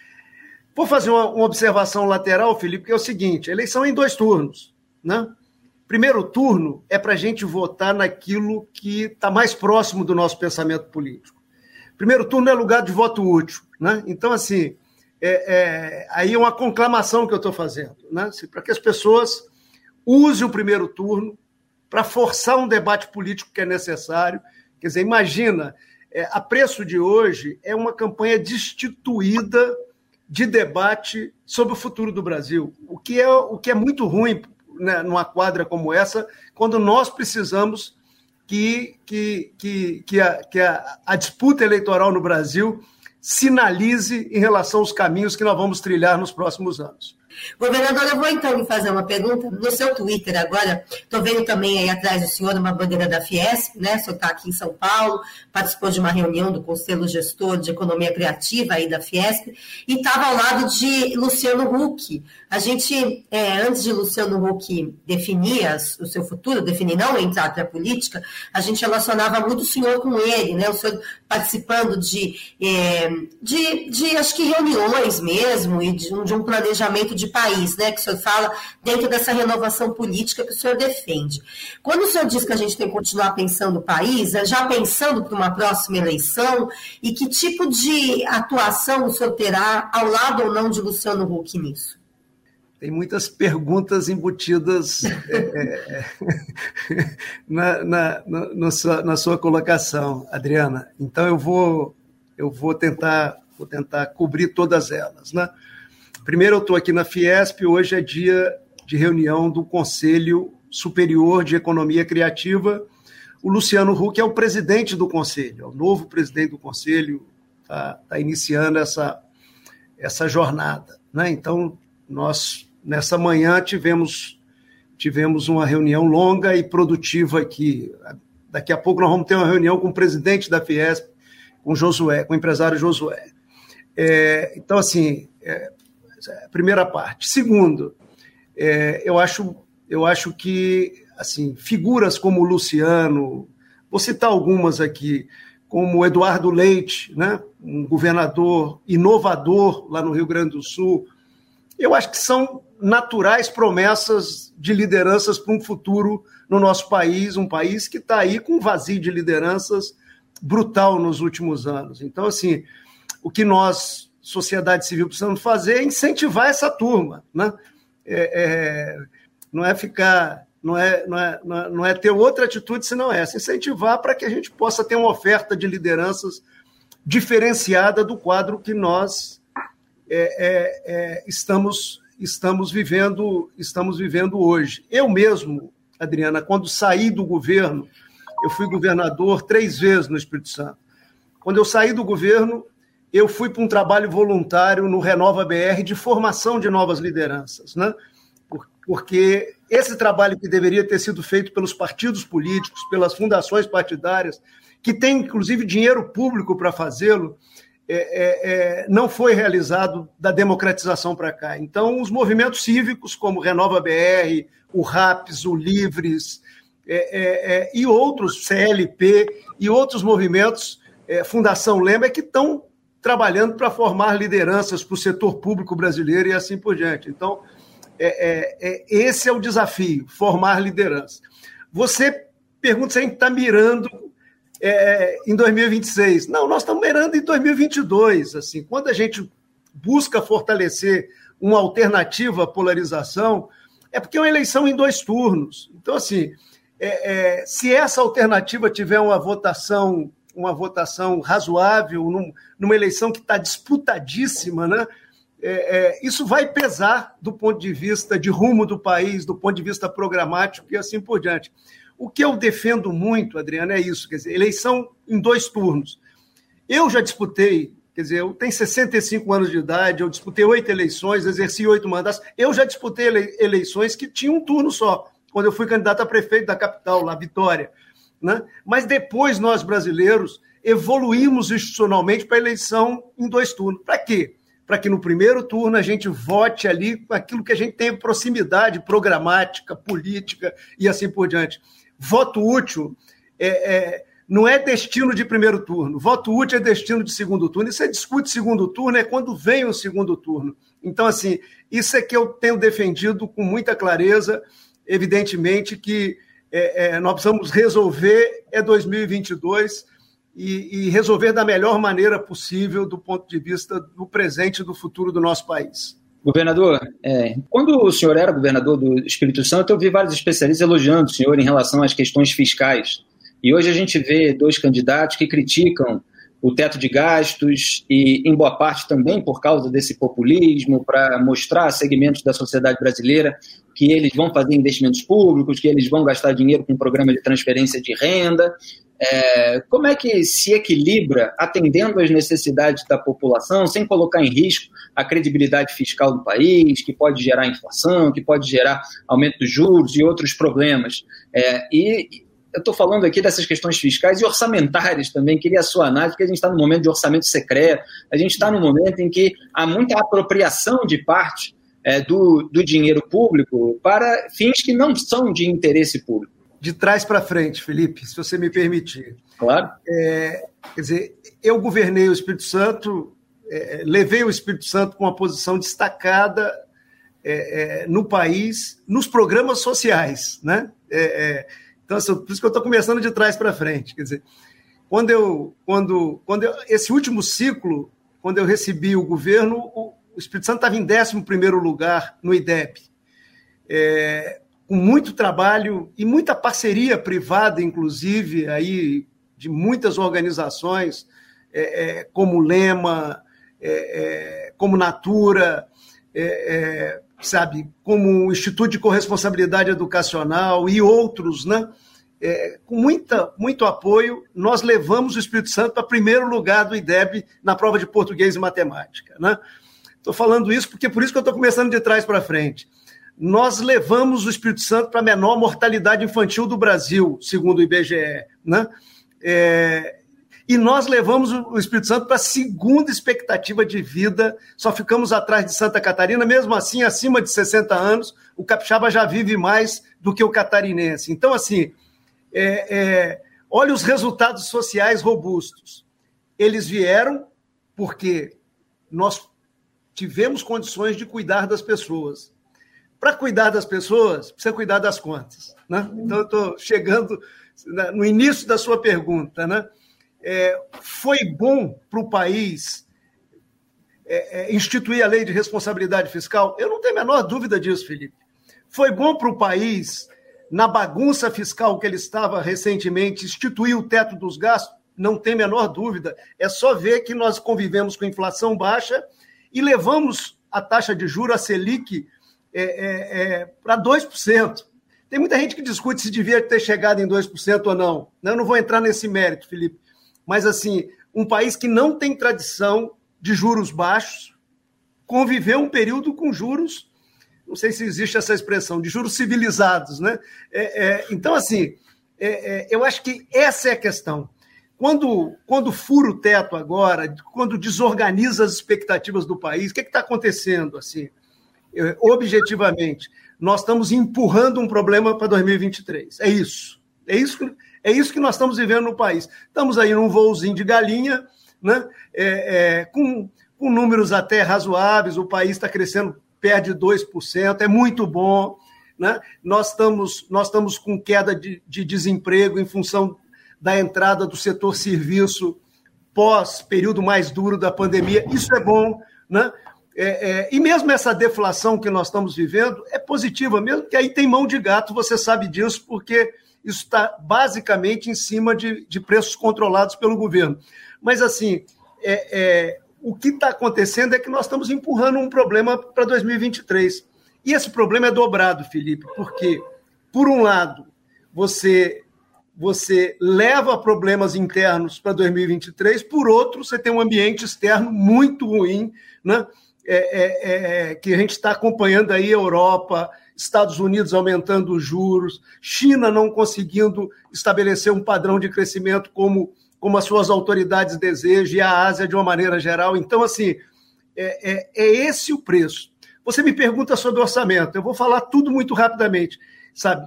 Vou fazer uma, uma observação lateral, Felipe, que é o seguinte, a eleição é em dois turnos. Né? Primeiro turno é para a gente votar naquilo que está mais próximo do nosso pensamento político. Primeiro turno é lugar de voto útil. Né? Então, assim, é, é, aí é uma conclamação que eu estou fazendo, né? Assim, para que as pessoas usem o primeiro turno para forçar um debate político que é necessário. Quer dizer, imagina, é, a preço de hoje é uma campanha destituída de debate sobre o futuro do Brasil, o que é, o que é muito ruim, né, numa quadra como essa, quando nós precisamos que, que, que, que, a, que a, a disputa eleitoral no Brasil sinalize em relação aos caminhos que nós vamos trilhar nos próximos anos. Governador, eu vou então lhe fazer uma pergunta. No seu Twitter agora, estou vendo também aí atrás do senhor uma bandeira da Fiesp, né? O senhor está aqui em São Paulo, participou de uma reunião do Conselho Gestor de Economia Criativa aí da Fiesp, e estava ao lado de Luciano Huck. A gente, é, antes de Luciano Huck definir as, o seu futuro, definir não entrar para a política, a gente relacionava muito o senhor com ele, né? O senhor participando de, é, de, de acho que reuniões mesmo, e de, de um planejamento de país, né, que o senhor fala dentro dessa renovação política que o senhor defende. Quando o senhor diz que a gente tem que continuar pensando o país, é já pensando para uma próxima eleição, e que tipo de atuação o senhor terá ao lado ou não de Luciano Huck nisso? Tem muitas perguntas embutidas é, é, na, na, na, na, sua, na sua colocação, Adriana. Então eu vou, eu vou tentar, vou tentar cobrir todas elas, né? Primeiro, eu estou aqui na Fiesp, hoje é dia de reunião do Conselho Superior de Economia Criativa. O Luciano Huck é o presidente do Conselho, é o novo presidente do Conselho, está tá iniciando essa, essa jornada. Né? Então, nós, nessa manhã, tivemos, tivemos uma reunião longa e produtiva aqui. Daqui a pouco nós vamos ter uma reunião com o presidente da Fiesp, com o Josué, com o empresário Josué. É, então, assim, é, primeira parte. Segundo, é, eu, acho, eu acho que assim, figuras como o Luciano, vou citar algumas aqui, como o Eduardo Leite, né, um governador inovador lá no Rio Grande do Sul, eu acho que são naturais promessas de lideranças para um futuro no nosso país, um país que está aí com um vazio de lideranças brutal nos últimos anos. Então, assim, o que nós, sociedade civil, precisamos fazer é incentivar essa turma, né? É, é, não é ficar, não é, não, é, não é ter outra atitude senão essa, incentivar para que a gente possa ter uma oferta de lideranças diferenciada do quadro que nós é, é, é, estamos, estamos, vivendo, estamos vivendo hoje. Eu mesmo, Adriana, quando saí do governo, eu fui governador três vezes no Espírito Santo. Quando eu saí do governo, eu fui para um trabalho voluntário no Renova B R de formação de novas lideranças, né? Porque esse trabalho que deveria ter sido feito pelos partidos políticos, pelas fundações partidárias, que têm, inclusive, dinheiro público para fazê-lo, é, é, é, não foi realizado da democratização para cá. Então, os movimentos cívicos, como Renova B R, o RAPS, o Livres, é, é, é, e outros, C L P, e outros movimentos, é, Fundação Lema, que estão trabalhando para formar lideranças para o setor público brasileiro e assim por diante. Então, é, é, é, esse é o desafio, formar liderança. Você pergunta se a gente está mirando é, em dois mil e vinte e seis. Não, nós estamos mirando em dois mil e vinte e dois. Assim, quando a gente busca fortalecer uma alternativa à polarização, é porque é uma eleição em dois turnos. Então, assim, é, é, se essa alternativa tiver uma votação uma votação razoável, num, numa eleição que está disputadíssima, né? É, é, isso vai pesar do ponto de vista de rumo do país, do ponto de vista programático e assim por diante. O que eu defendo muito, Adriana, é isso, quer dizer, eleição em dois turnos. Eu já disputei, quer dizer, eu tenho sessenta e cinco anos de idade, eu disputei oito eleições, exerci oito mandatos, eu já disputei ele, eleições que tinham um turno só, quando eu fui candidato a prefeito da capital, lá, Vitória. Né? Mas depois nós, brasileiros, evoluímos institucionalmente para a eleição em dois turnos. Para quê? Para que no primeiro turno a gente vote ali com aquilo que a gente tem proximidade programática, política e assim por diante. Voto útil é, é, não é destino de primeiro turno. Voto útil é destino de segundo turno. E você discute segundo turno é quando vem o segundo turno. Então, assim, isso é que eu tenho defendido com muita clareza, evidentemente que É, é, nós precisamos resolver é dois mil e vinte e dois e, e resolver da melhor maneira possível do ponto de vista do presente e do futuro do nosso país. Governador, é, quando o senhor era governador do Espírito Santo, eu vi vários especialistas elogiando o senhor em relação às questões fiscais. E hoje a gente vê dois candidatos que criticam o teto de gastos e, em boa parte, também por causa desse populismo, para mostrar a segmentos da sociedade brasileira que eles vão fazer investimentos públicos, que eles vão gastar dinheiro com um programa de transferência de renda. É, como é que se equilibra atendendo às necessidades da população, sem colocar em risco a credibilidade fiscal do país, que pode gerar inflação, que pode gerar aumento dos juros e outros problemas? É, e eu estou falando aqui dessas questões fiscais e orçamentárias também, queria a sua análise, porque a gente está no momento de orçamento secreto, a gente está no momento em que há muita apropriação de parte é, do, do dinheiro público para fins que não são de interesse público. De trás para frente, Felipe, se você me permitir. Claro. É, quer dizer, eu governei o Espírito Santo, é, levei o Espírito Santo com uma posição destacada é, é, no país, nos programas sociais, né? É, é, Então, assim, por isso que eu estou começando de trás para frente. Quer dizer, quando eu, quando, quando eu, esse último ciclo, quando eu recebi o governo, o, o Espírito Santo estava em décimo primeiro lugar no I D E P, é, com muito trabalho e muita parceria privada, inclusive, aí, de muitas organizações, é, é, como Lema, é, é, como Natura, é, é, sabe, como o Instituto de Corresponsabilidade Educacional e outros, né? É, com muita, muito apoio, nós levamos o Espírito Santo para primeiro lugar do I D E B na prova de português e matemática, né? Estou falando isso porque por isso que eu estou começando de trás para frente. Nós levamos o Espírito Santo para a menor mortalidade infantil do Brasil, segundo o I B G E, né? É, E nós levamos o Espírito Santo para a segunda expectativa de vida, só ficamos atrás de Santa Catarina, mesmo assim, acima de sessenta anos, o capixaba já vive mais do que o catarinense. Então, assim, é, é, olha os resultados sociais robustos. Eles vieram porque nós tivemos condições de cuidar das pessoas. Para cuidar das pessoas, precisa cuidar das contas, né? Então, eu estou chegando no início da sua pergunta, né? É, foi bom para o país é, é, instituir a lei de responsabilidade fiscal? Eu não tenho a menor dúvida disso, Felipe. Foi bom para o país, na bagunça fiscal que ele estava recentemente, instituir o teto dos gastos? Não tem a menor dúvida. É só ver que nós convivemos com inflação baixa e levamos a taxa de juros, a Selic, é, é, é, para dois por cento. Tem muita gente que discute se devia ter chegado em dois por cento ou não. Eu não vou entrar nesse mérito, Felipe. Mas, assim, um país que não tem tradição de juros baixos, conviveu um período com juros, não sei se existe essa expressão, de juros civilizados, né? É, é, então, assim, é, é, eu acho que essa é a questão. Quando, quando fura o teto agora, quando desorganiza as expectativas do país, o que está acontecendo, assim? É, objetivamente, nós estamos empurrando um problema para dois mil e vinte e três. É isso. É isso que... É isso que nós estamos vivendo no país. Estamos aí num voozinho de galinha, né? é, é, com, com números até razoáveis, o país está crescendo perto de dois por cento, é muito bom. Né? Nós, estamos, nós estamos com queda de, de desemprego em função da entrada do setor serviço pós-período mais duro da pandemia. Isso é bom. Né? É, é, e mesmo essa deflação que nós estamos vivendo é positiva, mesmo que aí tem mão de gato, você sabe disso, porque... isso está basicamente em cima de, de preços controlados pelo governo. Mas, assim, é, é, o que está acontecendo é que nós estamos empurrando um problema para dois mil e vinte e três. E esse problema é dobrado, Felipe, porque, por um lado, você, você leva problemas internos para dois mil e vinte e três, por outro, você tem um ambiente externo muito ruim, né? é, é, é, que a gente está acompanhando aí a Europa, Estados Unidos aumentando os juros, China não conseguindo estabelecer um padrão de crescimento como, como as suas autoridades desejam, e a Ásia de uma maneira geral. Então, assim, é, é, é esse o preço. Você me pergunta sobre orçamento, eu vou falar tudo muito rapidamente. Sabe,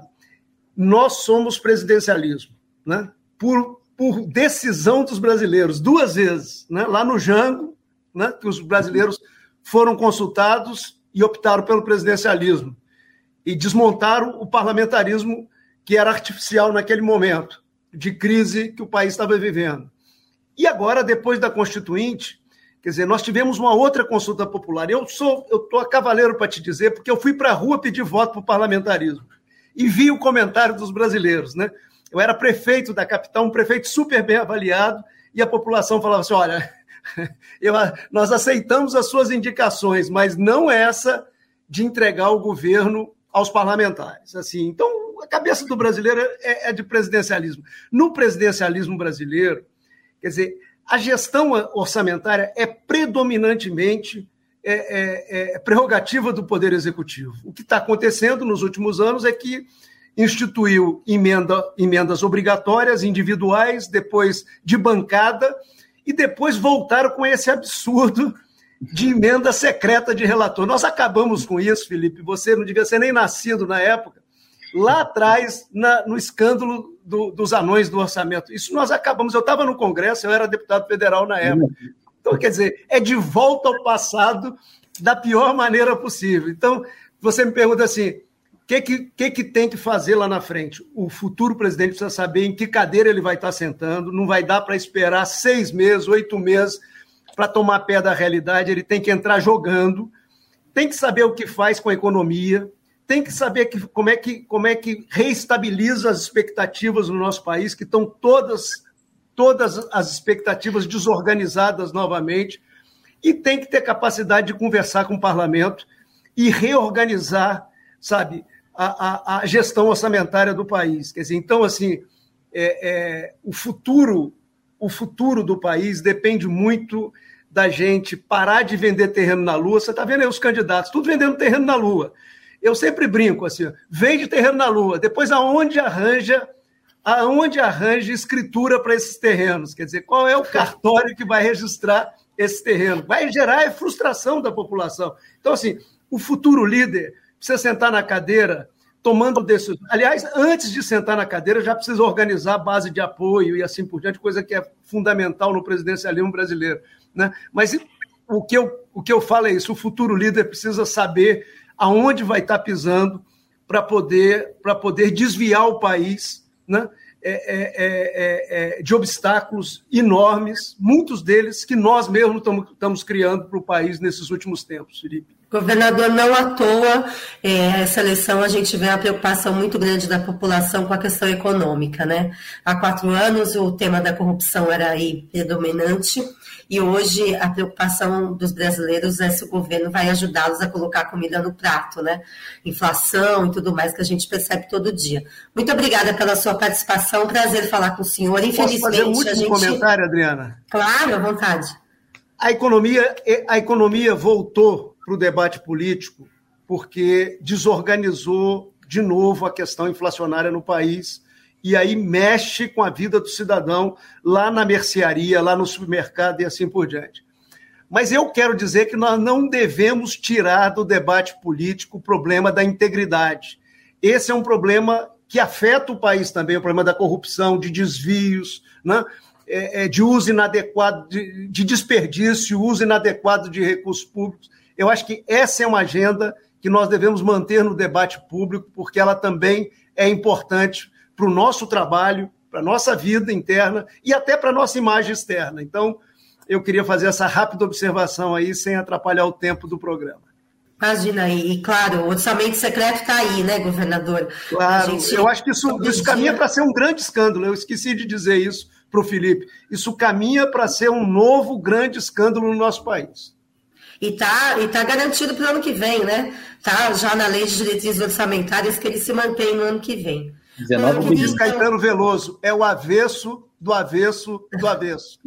nós somos presidencialismo, né? por, por decisão dos brasileiros, duas vezes, né? Lá no Jango, né? Que os brasileiros foram consultados e optaram pelo presidencialismo. E desmontaram o parlamentarismo que era artificial naquele momento, de crise que o país estava vivendo. E agora, depois da Constituinte, quer dizer, nós tivemos uma outra consulta popular. Eu sou, eu estou a cavaleiro para te dizer, porque eu fui para a rua pedir voto para o parlamentarismo. E vi o comentário dos brasileiros, né? Eu era prefeito da capital, um prefeito super bem avaliado, e a população falava assim, olha, eu, nós aceitamos as suas indicações, mas não essa de entregar o governo aos parlamentares. Assim, então, a cabeça do brasileiro é, é de presidencialismo. No presidencialismo brasileiro, quer dizer, a gestão orçamentária é predominantemente é, é, é prerrogativa do Poder Executivo. O que está acontecendo nos últimos anos é que instituiu emenda, emendas obrigatórias, individuais, depois de bancada, e depois voltaram com esse absurdo de emenda secreta de relator. Nós acabamos com isso, Felipe, você não devia ser nem nascido na época, lá atrás, na, no escândalo do, dos anões do orçamento. Isso nós acabamos, eu estava no Congresso, eu era deputado federal na época. Então, quer dizer, é de volta ao passado da pior maneira possível. Então, você me pergunta assim, o que, que, que, que tem que fazer lá na frente? O futuro presidente precisa saber em que cadeira ele vai estar sentando, não vai dar para esperar seis meses, oito meses, para tomar pé da realidade, ele tem que entrar jogando, tem que saber o que faz com a economia, tem que saber que, como, é que, como é que reestabiliza as expectativas no nosso país, que estão todas, todas as expectativas desorganizadas novamente, e tem que ter capacidade de conversar com o parlamento e reorganizar, sabe, a, a, a gestão orçamentária do país. Quer dizer, então, assim, é, é, o futuro, o futuro do país depende muito da gente parar de vender terreno na Lua. Você está vendo aí os candidatos, tudo vendendo terreno na Lua. Eu sempre brinco assim, vende terreno na Lua, depois aonde arranja aonde arranja escritura para esses terrenos? Quer dizer, qual é o cartório que vai registrar esse terreno? Vai gerar a frustração da população. Então, assim, o futuro líder precisa sentar na cadeira tomando decisões. Aliás, antes de sentar na cadeira, já precisa organizar a base de apoio e assim por diante, coisa que é fundamental no presidencialismo brasileiro, né? Mas o que, eu, o que eu falo é isso, o futuro líder precisa saber aonde vai estar pisando para poder, para poder desviar o país, né? É, é, é, é, de obstáculos enormes, muitos deles que nós mesmos estamos criando para o país nesses últimos tempos, Felipe. Governador, não à toa, é, essa eleição a gente vê uma preocupação muito grande da população com a questão econômica, né? Há quatro anos o tema da corrupção era aí predominante e hoje a preocupação dos brasileiros é se o governo vai ajudá-los a colocar comida no prato, né? Inflação e tudo mais que a gente percebe todo dia. Muito obrigada pela sua participação, prazer falar com o senhor. Infelizmente, posso fazer um último a gente... comentário, Adriana? Claro, à vontade. A economia, a economia voltou para o debate político porque desorganizou de novo a questão inflacionária no país e aí mexe com a vida do cidadão lá na mercearia, lá no supermercado e assim por diante. Mas eu quero dizer que nós não devemos tirar do debate político o problema da integridade. Esse é um problema que afeta o país também, o problema da corrupção, de desvios, né? De uso inadequado, de, de desperdício, uso inadequado de recursos públicos. Eu acho que essa é uma agenda que nós devemos manter no debate público, porque ela também é importante para o nosso trabalho, para a nossa vida interna e até para a nossa imagem externa. Então, eu queria fazer essa rápida observação aí, sem atrapalhar o tempo do programa. Imagina aí, e claro, o orçamento secreto está aí, né, governador? Claro, gente, eu acho que isso, isso caminha dia... para ser um grande escândalo, eu esqueci de dizer isso para o Felipe. Isso caminha para ser um novo grande escândalo no nosso país. E está e tá garantido para o ano que vem, né? Está já na lei de diretrizes orçamentárias que ele se mantém no ano que vem. Como diz Caetano Veloso, é o avesso do avesso do avesso.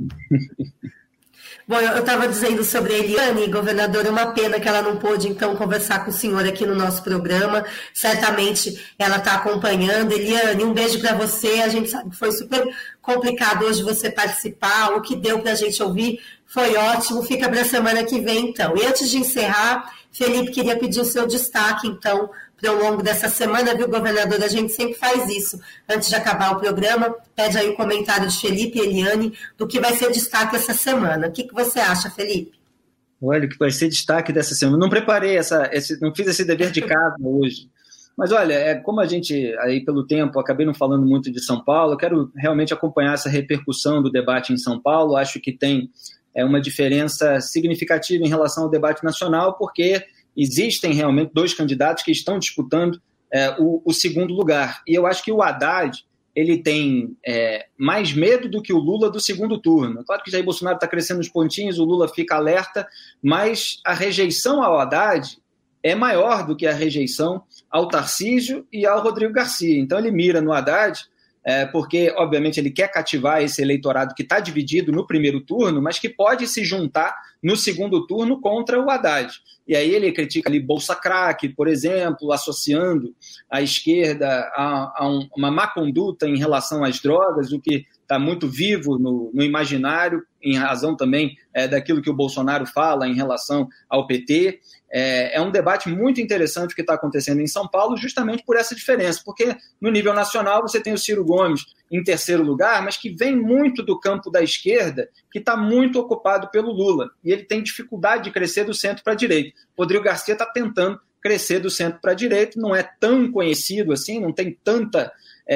Bom, eu estava dizendo sobre a Eliane, governadora, é uma pena que ela não pôde, então, conversar com o senhor aqui no nosso programa. Certamente ela está acompanhando. Eliane, um beijo para você. A gente sabe que foi super complicado hoje você participar. O que deu para a gente ouvir foi ótimo. Fica para a semana que vem, então. E antes de encerrar, Felipe, queria pedir o seu destaque, então, para o longo dessa semana, viu, governador? A gente sempre faz isso. Antes de acabar o programa, pede aí o comentário de Felipe e Eliane do que vai ser destaque essa semana. O que, que você acha, Felipe? Olha, o que vai ser destaque dessa semana. Não preparei, essa, esse, não fiz esse dever de casa hoje. Mas, olha, é, como a gente, aí pelo tempo, acabei não falando muito de São Paulo, eu quero realmente acompanhar essa repercussão do debate em São Paulo. Acho que tem é, uma diferença significativa em relação ao debate nacional, porque existem realmente dois candidatos que estão disputando é, o, o segundo lugar. E eu acho que o Haddad ele tem é, mais medo do que o Lula do segundo turno. Claro que Jair Bolsonaro está crescendo nos pontinhos, o Lula fica alerta, mas a rejeição ao Haddad é maior do que a rejeição ao Tarcísio e ao Rodrigo Garcia. Então ele mira no Haddad, é, porque, obviamente, ele quer cativar esse eleitorado que está dividido no primeiro turno, mas que pode se juntar no segundo turno contra o Haddad. E aí ele critica ali Bolsa Crack, por exemplo, associando a esquerda a, a um, uma má conduta em relação às drogas, o que está muito vivo no, no imaginário, em razão também é, daquilo que o Bolsonaro fala em relação ao P T. É, é um debate muito interessante que está acontecendo em São Paulo, justamente por essa diferença, porque no nível nacional você tem o Ciro Gomes em terceiro lugar, mas que vem muito do campo da esquerda, que está muito ocupado pelo Lula, e ele tem dificuldade de crescer do centro para a direita. Rodrigo Garcia está tentando crescer do centro para a direita, não é tão conhecido assim, não tem tanta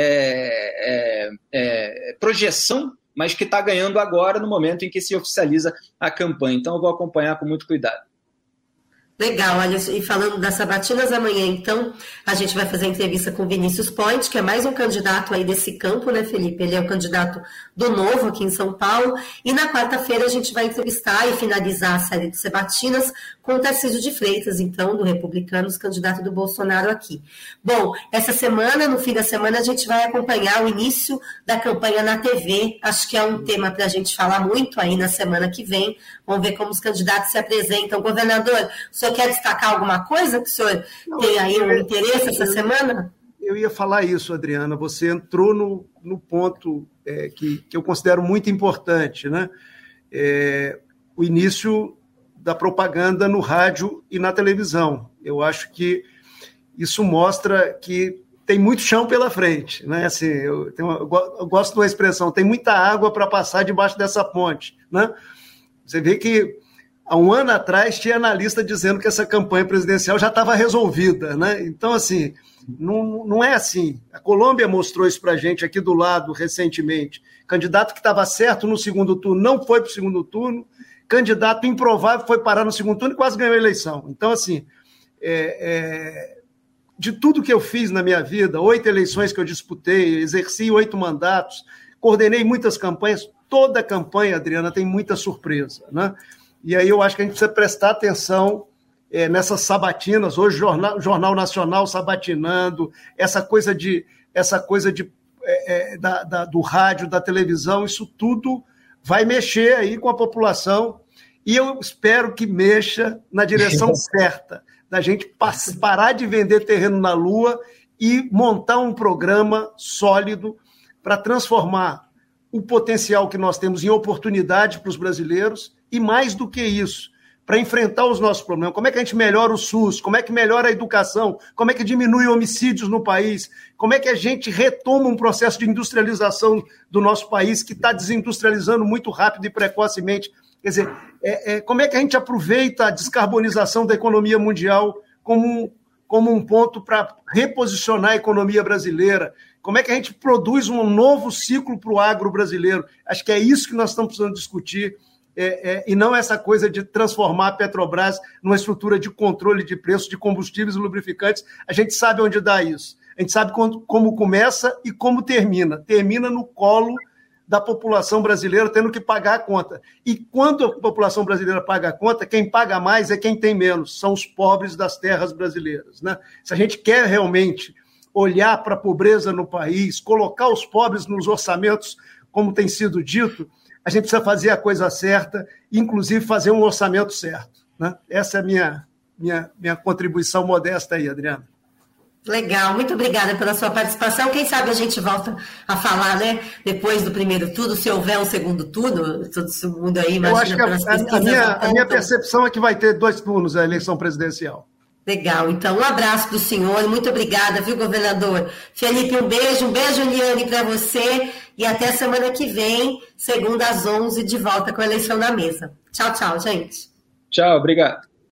é, é, é, projeção, mas que está ganhando agora no momento em que se oficializa a campanha. Então eu vou acompanhar com muito cuidado. Legal, olha, e falando das sabatinas amanhã, então, a gente vai fazer a entrevista com o Vinícius Point, que é mais um candidato aí desse campo, né, Felipe? Ele é o candidato do Novo aqui em São Paulo, e na quarta-feira a gente vai entrevistar e finalizar a série de sabatinas com o Tarcísio de Freitas, então, do Republicanos, candidato do Bolsonaro aqui. Bom, essa semana, no fim da semana, a gente vai acompanhar o início da campanha na T V, acho que é um tema para a gente falar muito aí na semana que vem, vamos ver como os candidatos se apresentam. Governador, o senhor quer destacar alguma coisa que o senhor Não, tem aí um interesse essa semana? eu ia falar isso, Adriana. Você entrou no, no ponto é, que, que eu considero muito importante, né? É, o início da propaganda no rádio e na televisão. Eu acho que isso mostra que tem muito chão pela frente, né? Assim, eu, tenho uma, eu gosto de uma expressão, tem muita água para passar debaixo dessa ponte, né? Você vê que há um ano atrás tinha analista dizendo que essa campanha presidencial já estava resolvida, né? Então, assim, não, não é assim. A Colômbia mostrou isso para a gente aqui do lado recentemente. Candidato que estava certo no segundo turno não foi para o segundo turno, candidato improvável foi parar no segundo turno e quase ganhou a eleição. Então, assim, é, é, de tudo que eu fiz na minha vida, oito eleições que eu disputei, exerci oito mandatos, coordenei muitas campanhas, toda campanha, Adriana, tem muita surpresa, né? E aí eu acho que a gente precisa prestar atenção é, nessas sabatinas, hoje o Jornal, Jornal Nacional sabatinando, essa coisa de, essa coisa de, é, da, da, do rádio, da televisão, isso tudo vai mexer aí com a população e eu espero que mexa na direção certa, da gente parar de vender terreno na Lua e montar um programa sólido para transformar o potencial que nós temos em oportunidade para os brasileiros e, mais do que isso, para enfrentar os nossos problemas. Como é que a gente melhora o SUS? Como é que melhora a educação? Como é que diminui homicídios no país? Como é que a gente retoma um processo de industrialização do nosso país que está desindustrializando muito rápido e precocemente? Quer dizer, é, é, como é que a gente aproveita a descarbonização da economia mundial como um, como um ponto para reposicionar a economia brasileira? Como é que a gente produz um novo ciclo para o agro brasileiro? Acho que é isso que nós estamos precisando discutir, é, é, e não essa coisa de transformar a Petrobras numa estrutura de controle de preços de combustíveis e lubrificantes. A gente sabe onde dá isso. A gente sabe quando, como começa e como termina. Termina no colo da população brasileira tendo que pagar a conta. E quando a população brasileira paga a conta, quem paga mais é quem tem menos, são os pobres das terras brasileiras, né? Se a gente quer realmente olhar para a pobreza no país, colocar os pobres nos orçamentos, como tem sido dito, a gente precisa fazer a coisa certa, inclusive fazer um orçamento certo, né? Essa é a minha, minha, minha contribuição modesta aí, Adriana. Legal, muito obrigada pela sua participação. Quem sabe a gente volta a falar, né, depois do primeiro turno, se houver um segundo turno, todo mundo aí imagina. Eu acho que a, a, minha, a minha percepção é que vai ter dois turnos a eleição presidencial. Legal, então um abraço para o senhor, muito obrigada, viu, governador? Felipe, um beijo, um beijo, Eliane, para você, e até semana que vem, segunda às onze, de volta com a eleição na mesa. Tchau, tchau, gente. Tchau, obrigado.